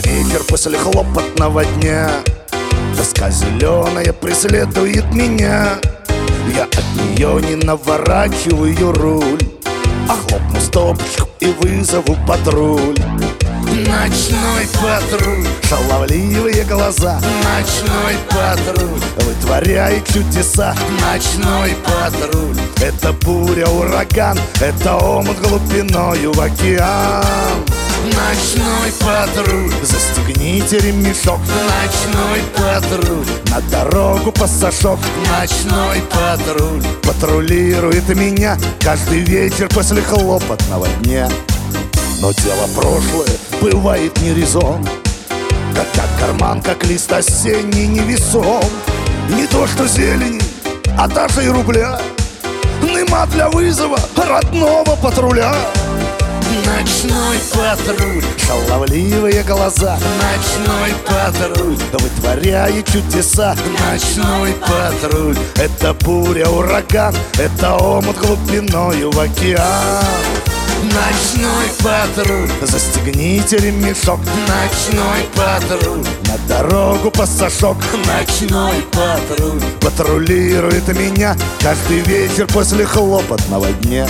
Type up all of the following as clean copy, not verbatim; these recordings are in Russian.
вечер после хлопотного дня. Тоска зеленая преследует меня. Я от нее не наворачиваю руль, а хлопну стопочку и вызову патруль. Ночной патруль, шаловливые глаза. Ночной патруль вытворяет чудеса. Ночной патруль — это буря, ураган, это омут глубиною в океан. Ночной патруль, застегните ремешок. Ночной патруль, на дорогу пассажок. Ночной патруль патрулирует меня каждый вечер после хлопотного дня. Но дело прошлое бывает не резон, когда карман, как лист осенний, невесом. Не то что зелени, а даже и рубля нема для вызова родного патруля. Ночной патруль, шаловливые глаза. Ночной патруль вытворяет чудеса. Ночной патруль — это буря, ураган, это омут глубиною в океан. Ночной патруль, застегните ремешок. Ночной патруль, на дорогу пассажок. Ночной патруль патрулирует меня каждый вечер после хлопотного дня.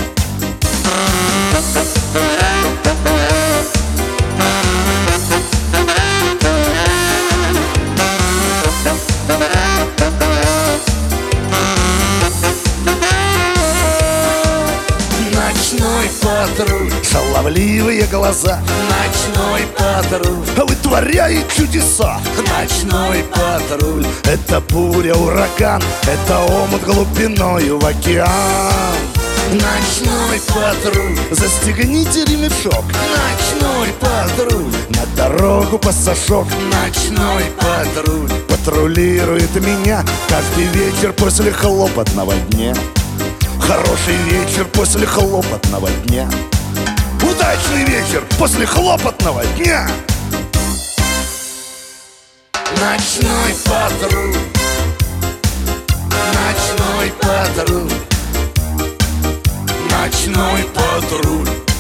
Ночной патруль, шаловливые глаза. Ночной патруль вытворяет чудеса. Ночной патруль — это буря, ураган, это омут глубиною в океан. Ночной патруль, застегните ремешок. Ночной патруль, на дорогу пассажок. Ночной патруль патрулирует меня каждый вечер после хлопотного дня. Хороший вечер после хлопотного дня. Удачный вечер после хлопотного дня. Ночной патруль, ночной патруль, ночной патруль.